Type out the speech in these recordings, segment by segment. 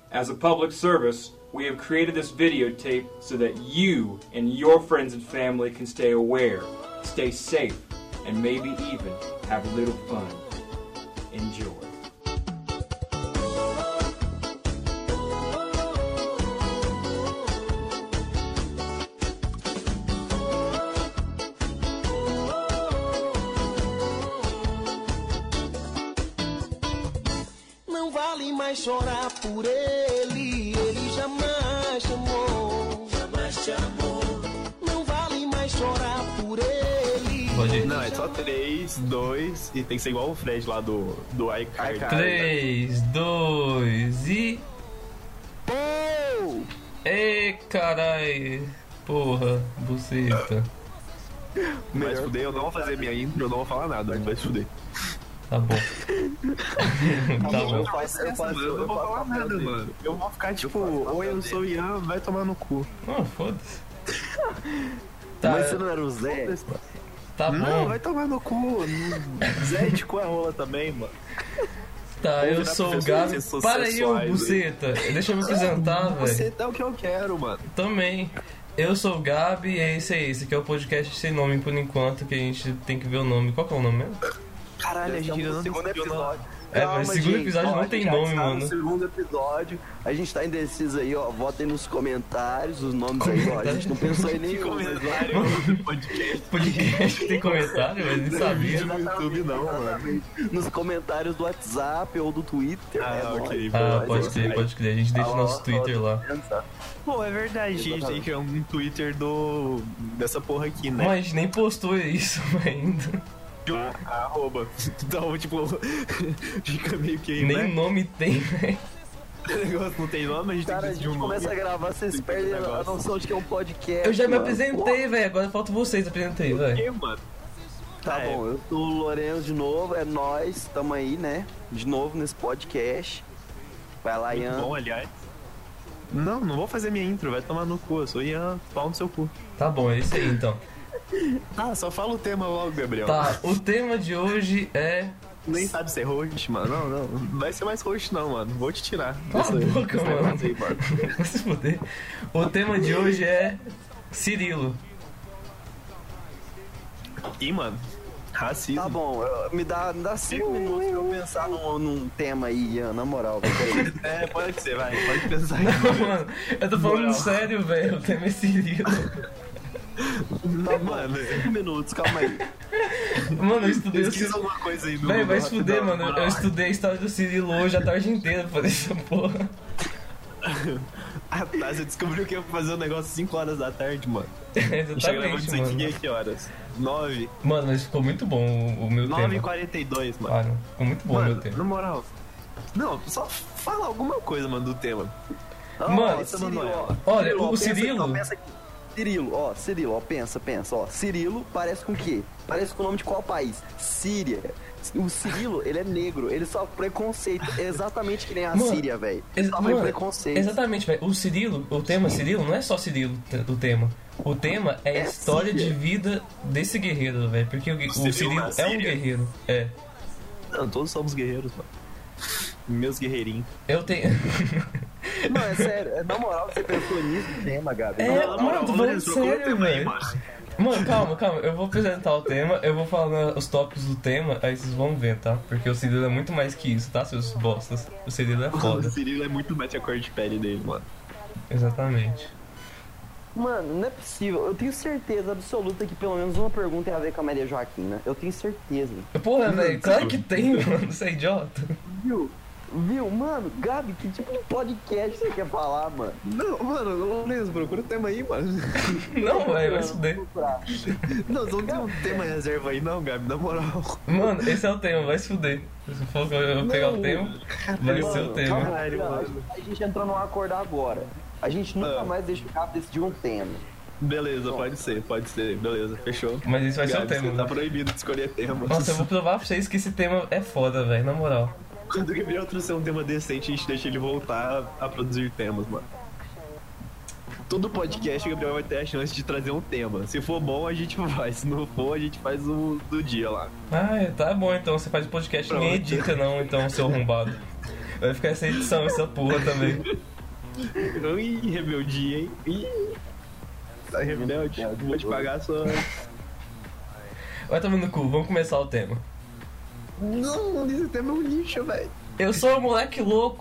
As a public service, we have created this videotape so that you and your friends and family can stay aware, stay safe, and maybe even have a little fun. Enjoy. Não vale mais chorar por ele, ele jamais te amou, jamais te amou. Não vale mais chorar por ele. Pode ir. Não, é só 3, 2 e tem que ser igual o Fred lá do iCard. 3, 2 e... Pou! Ei, carai. Porra, buceta. Vai se fuder, eu não vou fazer minha intro, eu não vou falar nada, vai se fuder. Tá bom. Tá Eu bom. não vou falar nada, mano. Eu vou ficar tipo, oi, eu sou o Ian, vai tomar no cu. Ah, foda-se. Tá, Mas você não era o Zé? tá Não, bom. vai tomar no cu. Zé de cu é rola também, mano. Tá, eu virar sou o professor de Gabi. ciências Para aí, ô sociais, buceta. Deixa eu me apresentar, Você velho. é o que eu quero, mano. Também. Eu sou o Gabi e é esse aí. Esse aqui é o podcast sem nome por enquanto, que a gente tem que ver o nome. Qual que é o nome mesmo? Caralho, a gente não segundo decidiu episódio. É, Calma, mas segundo gente, episódio ó, não a tem gente já nome, está mano. No segundo episódio, a gente tá indeciso aí, ó. Votem nos comentários os nomes aí, ó. A gente não pensou em nenhum. mas, ó, comentário do podcast. Podcast tem comentário, mas nem sabia. No YouTube não, mano. exatamente. Nos comentários do WhatsApp ou do Twitter. Ah, né, ok. nós. Ah, Mas pode é crer, isso pode crer. A gente deixa o nosso Twitter lá. Pô, é verdade, a gente tem que criar um Twitter dessa porra aqui, né? Mas a gente nem postou isso ainda. Arroba. Então, tipo, fica meio que aí, Nem né? nome tem, velho. O negócio não tem nome, a gente Cara, a tem que gente decidir um nome. começa a gravar, vocês perdem a noção de que é um podcast. Eu já me mano. apresentei, velho. Agora falta vocês apresentei, Por velho. quê, mano? Tá É. bom, eu sou o Lourenço de novo, é nóis, tamo aí, né? De novo nesse podcast. Vai lá, Muito Ian. bom, aliás. Não vou fazer minha intro, vai tomar no cu. Eu sou Ian, pau no seu cu. Tá bom, é isso aí então. Ah, só fala o tema logo, Gabriel. Tá, o tema de hoje é. Nem sabe ser host, mano. Não vai ser mais host não, mano. Vou te tirar. Cala a boca, desse mano. negócio aí, mano. Vai se fuder. O tema de hoje é. Ih, mano. Racismo. Tá bom, me dá 5 minutos pra eu pensar num tema aí, Ian, na moral. velho. É, pode ser, vai. Pode pensar aí. Mano, eu tô falando Moral. sério, velho. O tema é Cirilo. Tá bom, Mano, 5 minutos, calma aí. Mano, eu estudei o pesquisa Cirilo. alguma coisa aí no Véi, vai se rapidão, fuder, na mano. moral. Eu estudei a história do Cirilo hoje a tarde inteira pra fazer essa porra. Ah, tá, você descobriu que ia fazer um negócio 5 horas da tarde, mano. A gente tá gravando isso Exatamente, aqui mano. a que horas? 9? Mano, mas ficou muito bom o meu tema. 9h42, mano. Claro, ficou muito bom o meu Mano, tema. na moral. Não, só fala alguma coisa, mano, do tema. Ó, Mano, Cirilo, ó. olha, Cirilo, ó, o pensa aqui, Cirilo- ó, pensa aqui. Cirilo, ó, pensa, ó. Cirilo parece com o quê? Parece com o nome de qual país? Síria. O Cirilo, ele é negro, ele sofre preconceito, exatamente que nem a Mano, Síria, velho. Ele sofre Mano, preconceito. exatamente, velho. O Cirilo, o tema Cirilo não é só Cirilo o tema. O tema é a É história Síria. de vida desse guerreiro, velho. Porque o Cirilo Cirilo na é um Síria? guerreiro. É. Não, todos somos guerreiros, mano. Meus guerreirinhos. Eu tenho. Não, é sério, na moral, você pensou nisso no tema, Gabi. É, Não, mano, tô falando sério, velho. Mano, calma. Eu vou apresentar o tema, eu vou falando os tópicos do tema, aí vocês vão ver, tá? Porque o Cirilo é muito mais que isso, tá, seus bostas? O Cirilo é O foda. Cirilo é muito mete a cor de pele dele, mano. Exatamente. Mano, não é possível. Eu tenho certeza absoluta que pelo menos uma pergunta tem a ver com a Maria Joaquina. Eu tenho certeza. Porra, velho, claro que tem, mano. Você é idiota. Viu? Mano, Gabi, que tipo de podcast você quer falar, mano? Não, mano, Lourenço, procura o tema aí, mano. Não, velho, vai se fuder. Não, você não tem um tema em reserva aí, não, Gabi, na moral. Mano, esse é o tema, vai se fuder. Se for eu pegar o tema, vai ser o tema. Caralho, mano. A gente entrou num acordo agora. A gente nunca mais deixa o Gabi decidir um tema. Beleza, pode ser, beleza, fechou. Mas esse vai ser o Gabi, tema. você tá né? proibido de escolher temas. Nossa, eu vou provar pra vocês que esse tema é foda, velho, na moral. Quando o Gabriel trouxer um tema decente, a gente deixa ele voltar a produzir temas, mano. Todo podcast o Gabriel vai ter a chance de trazer um tema. Se for bom, a gente vai. Se não for, a gente faz o do dia lá. Ah, tá bom, então você faz o podcast e nem Pronto. edita não, então, seu arrombado. Vai ficar essa edição, essa porra também. Ih, rebeldia, hein? Ih, tá rebelde? Vou te pagar só. Vai tomar no cu, vamos começar o tema. Não, esse tema é um lixo, velho. Eu sou um moleque louco.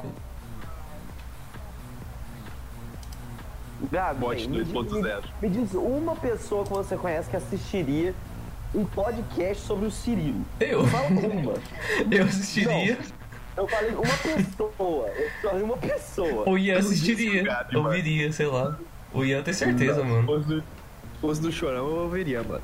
Gabi, Bot me 2.0. me diz uma pessoa que você conhece que assistiria um podcast sobre o Cirilo. Eu. Fala uma. Eu assistiria. Eu falei uma pessoa. Eu falei uma pessoa. O Ian Eu disse assistiria. o Gabi, Eu mano. viria, sei lá. O Ian tem certeza, mano. Se fosse do Chorão, eu ouviria, mano.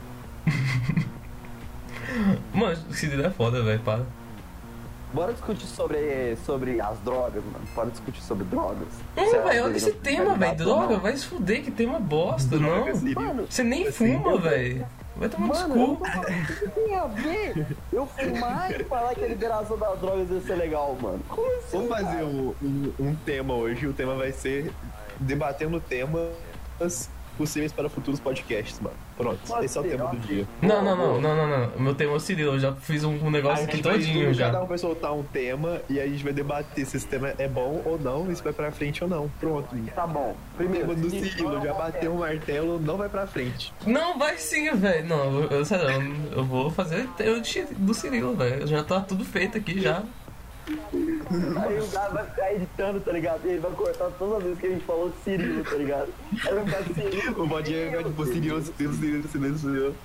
Mano, o Cirilo é foda, velho, para. Bora discutir sobre as drogas, mano. Bora discutir sobre drogas. Velho, olha esse tema, velho. Droga, vai se fuder, que tema bosta, não. Mano, Você nem fuma, velho. Vai tomar no mano, eu não cu. tô falando o que tem a ver eu fumar e falar que a liberação das drogas ia ser legal, mano. Como assim? Vamos fazer cara? um tema hoje. O tema vai ser debatendo temas possíveis para futuros podcasts, mano. Pronto, Pode esse é o ser, tema do ok. dia. Não. O meu tema é o Cirilo. Eu já fiz um negócio aqui todinho Cada já. um vai soltar um tema e aí a gente vai debater se esse tema é bom ou não, e se vai pra frente ou não. Pronto. Tá bom. O Primeiro, tema do Cirilo, já bateu o martelo, não vai pra frente. Não, vai sim, velho. Não, sério, eu vou fazer o do Cirilo, velho. Já tá tudo feito aqui já. Aí o cara vai ficar editando, tá ligado? E ele vai cortar todas as vezes que a gente falou Cirilo, tá ligado? Aí vai ficar Cirilo. O Bodinho vai tipo Cirilo.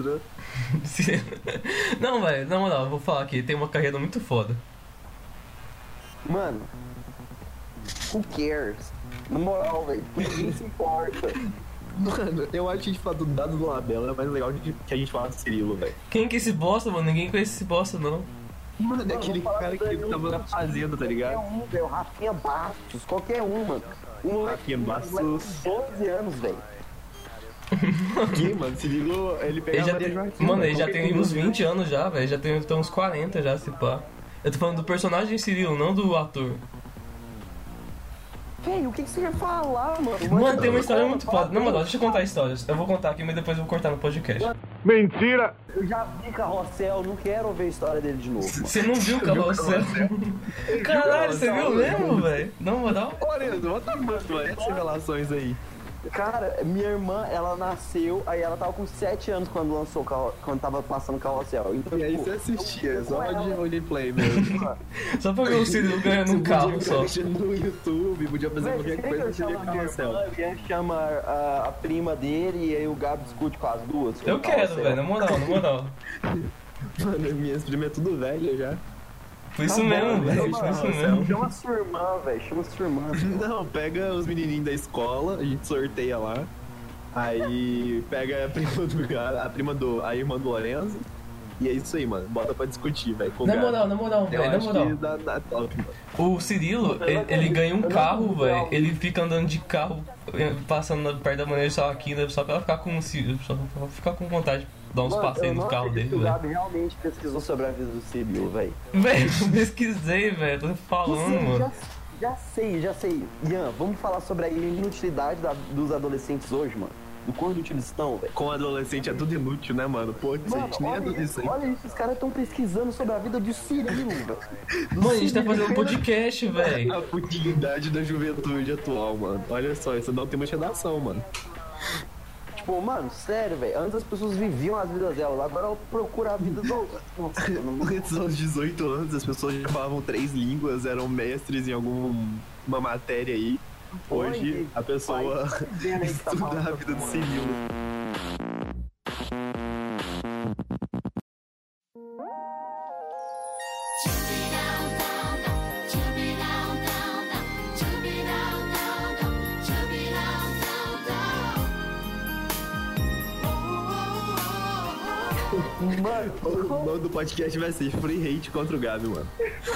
Não, velho, na moral, eu vou falar aqui. Tem uma carreira muito foda. Mano, who cares? Na moral, velho, ninguém se importa. Mano, eu acho que a gente falar do dado do Labela é mais legal que a gente falar do Cirilo, velho. Quem que é esse bosta, mano? Ninguém conhece esse bosta, não. Mano, é aquele vou falar cara pra que ele, tava na fazenda, tá Qualquer ligado? um, velho, Rafinha Bastos, qualquer um, mano. Um moleque Rafinha de Bastos. 12 anos, velho. Aqui, mano, Cirilo, ele Ele pega já a tem, Joaquim, mano, ele já qualquer tem um uns dos 20 anos já, velho. Já tem uns 40 já, se pá. Eu tô falando do personagem Cirilo, não do ator. Velho, o que você quer falar, mano? Mano, tem uma história muito foda. Não, mano, deixa eu contar a história. Eu vou contar aqui, mas depois eu vou cortar no podcast. Eu já vi Carrossel, não quero ver a história dele de novo, mano. Você não viu o Carrossel? Caralho, você viu mesmo, velho? Na moral? Olha, bota mano, essas revelações aí. Cara, minha irmã, ela nasceu, aí ela tava com 7 anos quando lançou, quando tava passando Carrossel. Então, E aí tipo, você assistia, só com de ela- roleplay mesmo. Só pra ver o Cirilo ganhando um carro só. Podia no YouTube, podia fazer Velho, qualquer quer que coisa, eu seria chamo a minha carrossel. irmã, e a gente chama a prima dele e aí o Gabi discute com as duas. Eu quero, Carrossel. velho, na moral. Mano, minhas primas é tudo velho já. Foi isso mesmo, velho. Foi isso mesmo. Chama sua irmã, velho. Chama sua irmã. Não, pega os menininhos da escola, a gente sorteia lá. Aí pega a a irmã do Lorenzo. E é isso aí, mano. Bota pra discutir, velho. com o Na Gabi. moral, Eu velho, na acho moral. que dá top, mano. O Cirilo, ele ganha um carro, velho. Ele fica andando de carro, passando perto da mulher só aqui, né? Só pra ela ficar com só pra ficar com vontade de dar uns passeios no carro dele, O velho. Gabi realmente pesquisou sobre a vida do Cirilo, velho. Velho, eu pesquisei, velho. Tô falando, mano. Já sei. Ian, vamos falar sobre a inutilidade dos adolescentes hoje, mano. Do quanto útil eles estão, velho. Com adolescente é tudo inútil, né, mano? Pô, isso a Mano, gente nem é adolescente. olha isso, os caras estão pesquisando sobre a vida do Cirilo, velho. Mano, a gente tá fazendo um podcast, velho. A futilidade da juventude atual, mano. Olha só, isso não tem uma redação, mano. Tipo, mano, sério, velho. Antes as pessoas viviam as vidas delas, agora ela procura a vida do outro. Nossa, mano. Antes, aos 18 anos, as pessoas já falavam 3 línguas, eram mestres em alguma matéria aí. Hoje, a pessoa vendo aí que tá estuda a falando, vida do mano. civil. Mano, O nome do podcast vai ser Free Hate contra o Gabi, mano.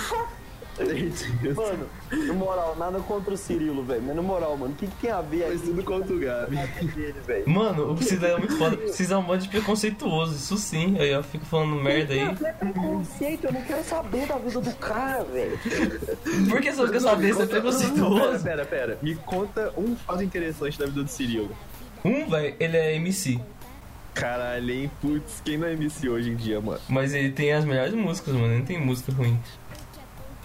mano, na moral, nada contra o Cirilo, velho. Mas na moral, mano, o que tem a ver Mas tudo contra o Gabi. dele, velho? Mano, o Cidadão é muito foda. Precisa é um monte de preconceituoso, isso sim. Aí eu fico falando merda aí. É preconceito, eu não quero saber da vida do cara, velho. Por que você não quer saber se é preconceituoso? Pera. Me conta um fato interessante da vida do Cirilo. Velho, ele é MC. Caralho, hein? Putz, quem não é MC hoje em dia, mano? Mas ele tem as melhores músicas, mano. Ele não tem música ruim.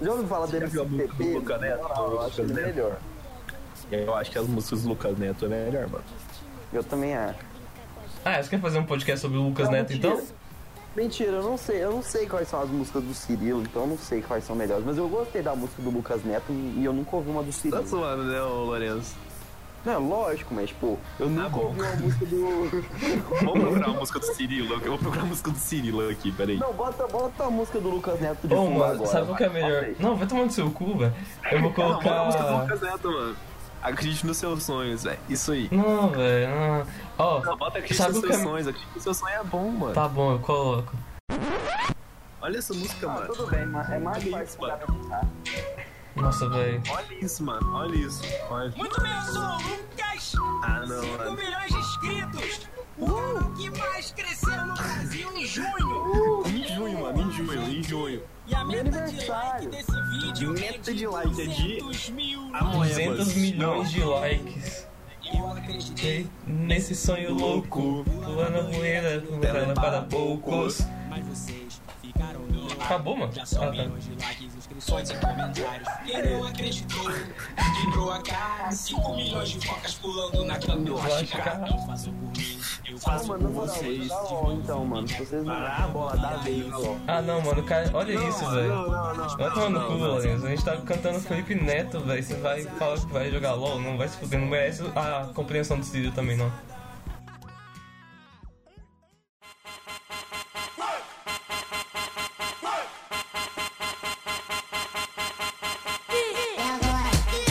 Já ouviu falar dele viu a música do Lucas Neto? Eu acho ele melhor. Eu acho que as músicas do Lucas Neto é melhor, mano. Eu também acho. Ah, você quer fazer um podcast sobre o Lucas Neto, mentira. então? Mentira, eu não sei quais são as músicas do Cirilo, então eu não sei quais são melhores. Mas eu gostei da música do Lucas Neto e eu nunca ouvi uma do Cirilo. Tá zoando, né, ô Lourenço? Não, lógico, mas, pô, eu nunca bom. ouvi uma música do... Vamos procurar a música do Cirilo. Eu vou procurar a música do Cirilo aqui, peraí. Não, bota a música do Lucas Neto de Ô, fundo mano, agora. sabe o que é melhor? Bota aí. Não, vai tomar no seu cu, velho. Eu vou Não, bota a música do colocar... Lucas Neto, mano. Acredite nos seus sonhos, velho. Isso aí. Não, velho, não. Ó, Não, bota acredite sabe nos o que seus é... sonhos. Acredite nos seus sonhos é bom, mano. Tá bom, eu coloco. Olha essa música, Ah, mano. tudo bem, mas é mais Olha fácil isso, pra mano. cantar. Nossa, velho. Olha isso, mano. Olha isso. Olha. Muito bem, eu sou o Lucas. Ah, não, 5 mano. milhões de inscritos. O que mais cresceu no Brasil em junho. Em junho, mano. Em junho. E a meta de aniversário. like desse vídeo Meta de like é de 200 mil. amoebas. 200 milhões de likes. Eu acreditei, Nesse sonho louco, pulando a poeira, pulando para poucos. mas vocês ficaram no like. Acabou, mano? Já são Ah, tá. milhões de likes, inscrições e comentários. Quem não acreditou, quebrou a cara. 5 milhões de focas pulando na cama do Rascar. Não façam por mim, eu Não, faço mano, por na moral, vocês. dá ó, então, mano. Se vocês não... Parar a bola da vez, ó. Ah, não, mano, cara, olha isso, velho. Não. Vai tomar no cu, Lourenço. A gente tá cantando Felipe Neto, velho. Você vai falar que vai jogar LOL? Não vai se fuder, não merece a compreensão do Círio também, não. É agora.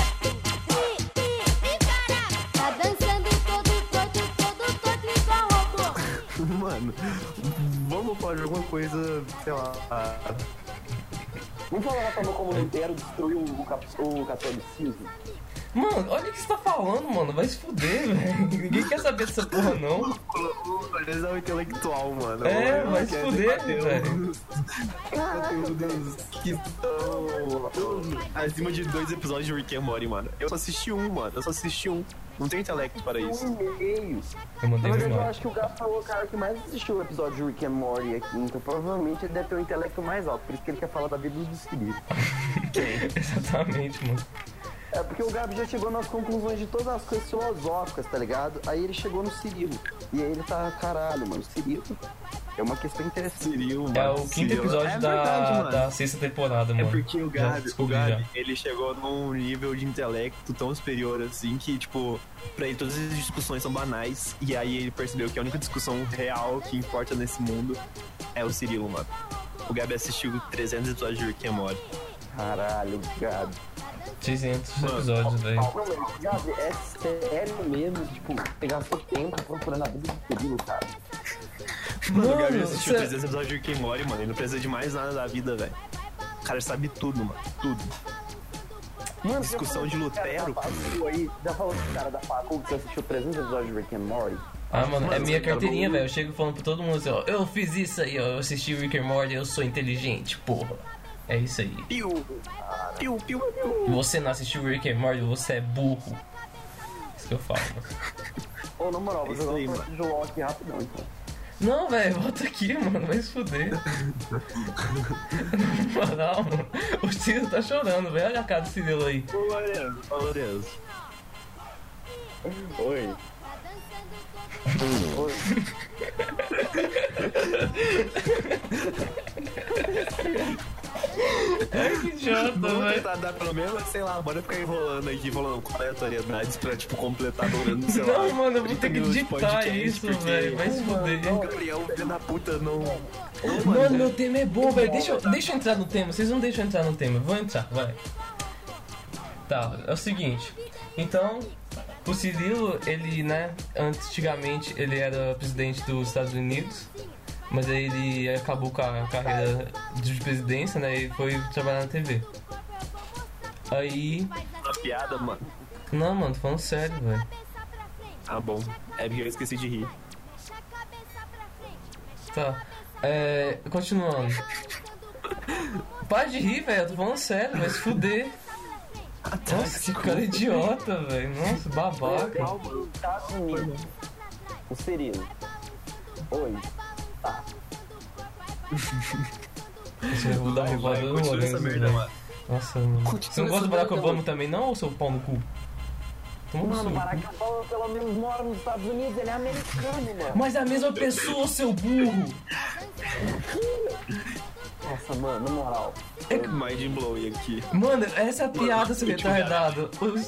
Tá dançando todo igual robô. Mano, vamos falar de alguma coisa, sei lá. Vamos falar da forma como o Lutero destruiu o catolicismo? Mano, olha o que você tá falando, mano. Vai se fuder, velho. Ninguém quer saber dessa porra, não. O Lourenço é um intelectual, mano. É, Ele vai se quer fuder, debater velho. conteúdos que estão acima de 2 episódios de Rick and Morty, mano. Eu só assisti um, mano. Eu só assisti um. Não tenho intelecto para isso. Meio. Eu Na mandei verdade, eu demais. acho que o Gabo foi o cara que mais assistiu o episódio de Rick and Morty aqui, então provavelmente ele deve ter um intelecto mais alto, por isso que ele quer falar da vida do Cirilo. Exatamente, mano. É porque o Gabi já chegou nas conclusões de todas as coisas filosóficas, tá ligado? Aí ele chegou no Cirilo. E aí ele tá, caralho, mano, Cirilo é uma questão interessante. Cirilo, É mano. o quinto Cirilo. episódio É da, verdade, mano. da sexta temporada, É mano. porque o Já Gabi, descobri já. ele chegou num nível de intelecto tão superior assim que, tipo, pra ele todas as discussões são banais. E aí ele percebeu que a única discussão real que importa nesse mundo é o Cirilo, mano. O Gabi assistiu 300 episódios de Rick and Morty. Caralho, Gabi. 600 episódios, velho. Não, mas, Gabi, é sério mesmo, tipo, pegar seu tempo procurando a vida do Cirilo, cara. Mano, o Gabi Mano, assistiu cê- 300 episódios de Rick and Morty, mano. Ele não precisa de mais nada da vida, velho. O cara sabe tudo, mano. Tudo. Mano, Discussão de Lutero. Já falou com o cara da facul que você assistiu 300 episódios de Rick and Morty? Ah, mano, é Mano, minha esse cara carteirinha, falou- velho. Eu chego falando pra todo mundo assim, ó. Eu fiz isso aí, ó. Eu assisti Rick and Morty, eu sou inteligente, porra. É isso aí. Piu! Piu, piu, piu. Você não assistiu Rick and Morty, você é burro. Isso que eu falo, mano. Ô, na moral, vou isso jogar aí, um mano. de LOL aqui rapidão, então. Não, velho, volta aqui, mano. Vai se fuder. Na moral, mano. O Ciro tá chorando, velho. Olha a cara do Cirilo aí. Ô, Lourenço, ô, Lourenço. Oi. Oi. Ai, que idiota, Vamos velho. tentar dar pelo menos, sei lá, bora ficar enrolando aqui, falando com aleatoriedades pra, tipo, completar pelo menos, sei lá. Não, mano, eu vou ter que 30 minutos de editar podcast, isso, porque velho. Vai se fuder. O Gabriel, filho da puta, não... Mano, meu tema é bom, velho. Deixa eu entrar no tema. Vocês não deixam eu entrar no tema. Vou entrar, vai. Tá, é o seguinte. Então, o Cirilo, ele, né, antigamente ele era presidente dos Estados Unidos, mas aí ele acabou com a carreira de presidência, né, e foi trabalhar na TV. Aí... Uma piada, mano. Não, mano, tô falando sério, velho. Ah, bom. É porque eu esqueci de rir. Tá. Continuando. Para de rir, velho, eu tô falando sério, vai se fuder. Nossa, que cara idiota, velho. Nossa, babaca. Calma, tá comigo. O Cirilo. Oi. Eu vou dar uma roubada no Continua essa Lourenço, merda, velho. mano. Nossa, mano. Continua Você não gosta do Barack estudando, Obama também, não, ou seu pau no cu? Toma no Mano, seu o Barack cu. Obama pelo menos mora nos Estados Unidos, ele é americano, mano. Mas é a mesma pessoa, seu burro! Nossa, mano, na moral. Mind blowing aqui. Mano, essa é a piada, seu retardado.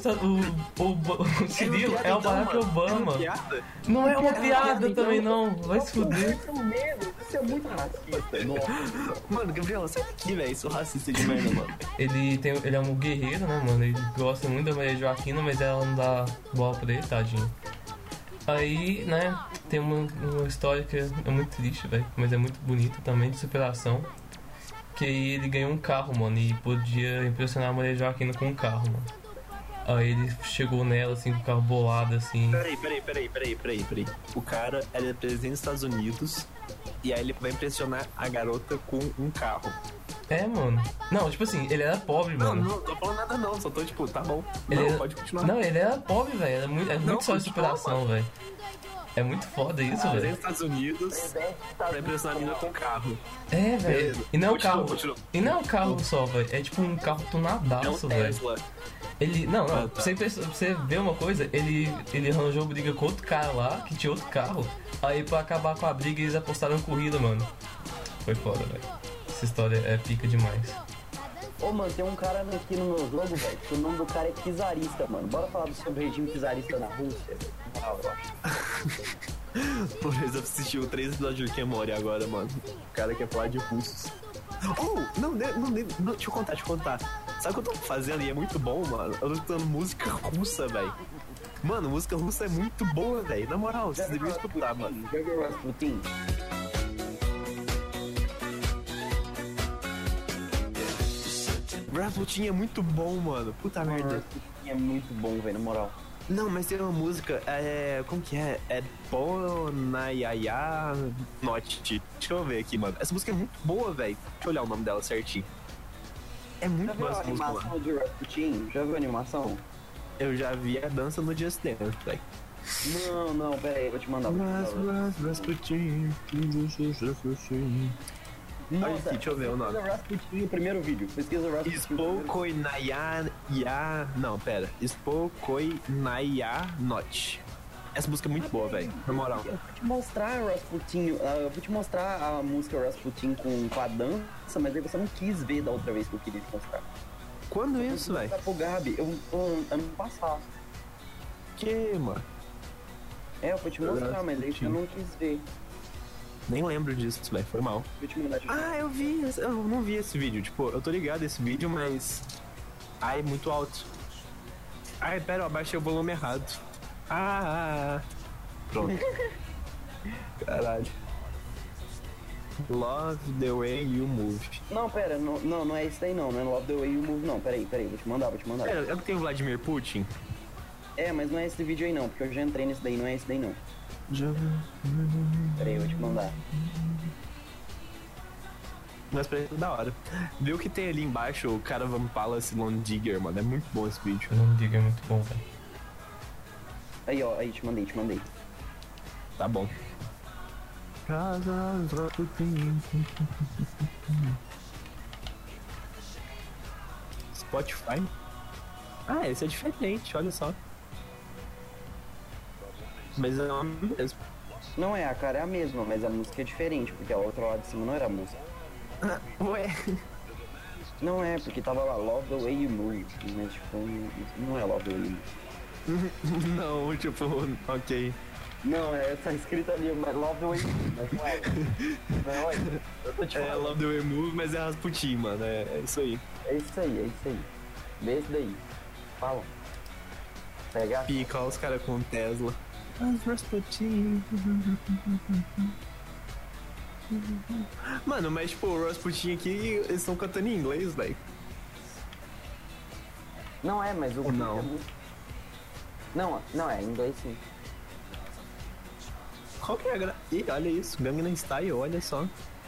O Cirilo é o Barack Obama. Não é uma piada também, não. Vai se fuder. Isso é muito racista. Nossa. Mano, Gabriel, sai daqui, velho. Sou racista de merda, mano. Ele é um guerreiro, né, mano? Ele gosta muito da Maria Joaquina, mas ela não dá bola pra ele, tadinho. Aí, né, tem uma história que é muito triste, velho, mas é muito bonita também, de superação. Que aí ele ganhou um carro, mano, e podia impressionar a Maria Joaquina com um carro, mano. Aí ele chegou nela, assim, com o carro bolado, assim. Peraí. O cara, ele é presidente dos Estados Unidos e aí ele vai impressionar a garota com um carro. É, mano. Não, tipo assim, ele era pobre, mano. Não tô falando nada não, só tô tipo, tá bom. Ele Não, pode continuar. Não, ele era pobre, velho. É muito só de continua, superação, velho. É muito foda isso, Presidente velho. dos Estados Unidos vai impressionar a menina com um carro. É, velho. Beleza. E não é um Continua, carro. continua. E não é um carro só, velho. É tipo um carro É um tunadaço, velho. Tesla. Ele. Não, Ah, tá. pra você ver uma coisa, ele arranjou briga com outro cara lá, que tinha outro carro. Aí pra acabar com a briga, eles apostaram corrida, mano. Foi foda, velho. Essa história é pica demais. Ô, mano, tem um cara aqui no meu jogo, velho, que o nome do cara é Czarista, mano. Bora falar sobre o regime czarista na Rússia? Ah, eu acho. Por exemplo, assistiu 3 episódios de Rick and Morty agora, mano. O cara quer falar de russos. Oh, não, deixa eu contar. Sabe o que eu tô fazendo e é muito bom, mano? Eu tô escutando música russa, velho. Mano, música russa é muito boa, velho. Na moral, vocês deveriam escutar, mano. Já viu o Rasputin? Rasputin é muito bom, mano. Puta merda. Rasputin é muito bom, velho, na moral. Não, mas tem uma música, como que é? É Bonayaya Not. Deixa eu ver aqui, mano. Essa música é muito boa, velho. Deixa eu olhar o nome dela certinho. É Já muito viu boa a essa música, mano. animação de Rasputin? Já viu a animação? Eu já vi a dança no Just Dance, velho. Não, pera aí, vou te mandar. Rasputin. Olha aqui, deixa eu ver o nome. Pesquisa Rasputin no primeiro vídeo. Pesquisa Rasputin. Spokoinaya. Não, pera. Spokoinaya Not. Essa música é muito boa, velho. Na moral. Eu vou te mostrar Rasputin, eu vou te mostrar a música Rasputin com a dança, mas aí você não quis ver da outra vez que eu queria te mostrar. Quando isso, velho? Tá pro Gabi, ano passado. Que, mano? Eu vou te mostrar, mas aí você não quis ver. Nem lembro disso, velho. Foi mal. Vou te mandar de Ah, eu não vi esse vídeo. Tipo, eu tô ligado esse vídeo, mas. Ai, muito alto. Ai, pera, eu abaixei o volume errado. Pronto. Caralho. Love the way you move. Não, pera, não é esse daí não é Love the Way You Move não, pera aí, vou te mandar. Pera, eu tenho Vladimir Putin. É, mas não é esse vídeo aí não, porque eu já entrei nesse daí, não é esse daí não. Pera aí, vou te mandar. Mas pra ele é da hora. Viu que tem ali embaixo o Caravan Palace Lone Digger, mano. É muito bom esse vídeo. Não diga, é muito bom, velho. Aí, ó, aí, te mandei. Tá bom. Spotify? Ah, esse é diferente, olha só. Mas é o mesmo. Não é, a cara é a mesma, mas a música é diferente, porque a outra lá de cima não era a música. Ué. Não é, porque tava lá Love the Way You Move, mas tipo, não é Love the Way You Move. Não, tipo, ok. Não, tá escrito ali, mas Love the Way You Move, mas não é. Não é, eu tô te É falando. Love the Way Move, mas é Rasputin, mano. É isso aí. É isso aí. Vê esse daí. Fala. Pega. Pica, ó, os caras com Tesla. Rasputin. Mano, mas tipo, o Rasputin aqui, eles estão cantando em inglês, velho. Não é, mas o. Ou não? é muito- Não, é em inglês sim. Qual que é a Ih, olha isso, Gangnam Style, olha só.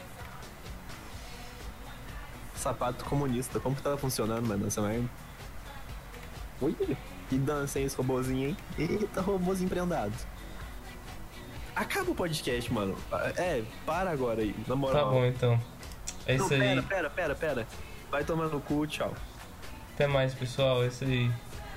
Sapato comunista, como que tá funcionando, mano, essa merda? Ui, que dança, hein, esse robôzinho, hein? Eita, robôzinho prendado. Acaba o podcast, mano. Para agora aí, na moral. Tá bom, então. É isso Não, aí. pera. Vai tomar no cu, tchau. Até mais, pessoal. É isso aí.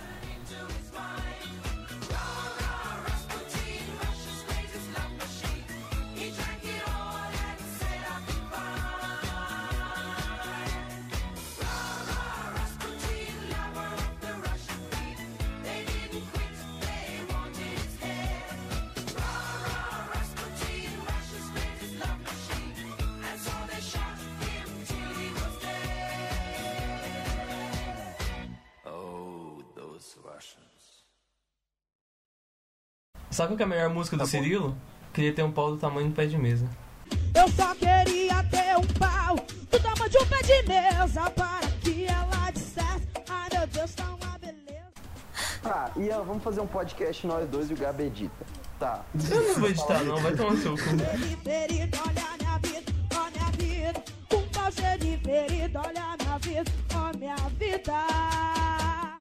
Sabe qual que é a melhor música do Cirilo? Queria ter um pau do tamanho do pé de mesa. Eu só queria ter um pau do tamanho de um pé de mesa para que ela dissesse: ai meu Deus, tá uma beleza. Ah, Ian, vamos fazer um podcast nós dois e o Gabi edita. Tá. Eu não vou editar não, vai tomar seu cu. Ferido, olha minha vida, um pau cheio de ferido, olha minha vida, ó minha vida.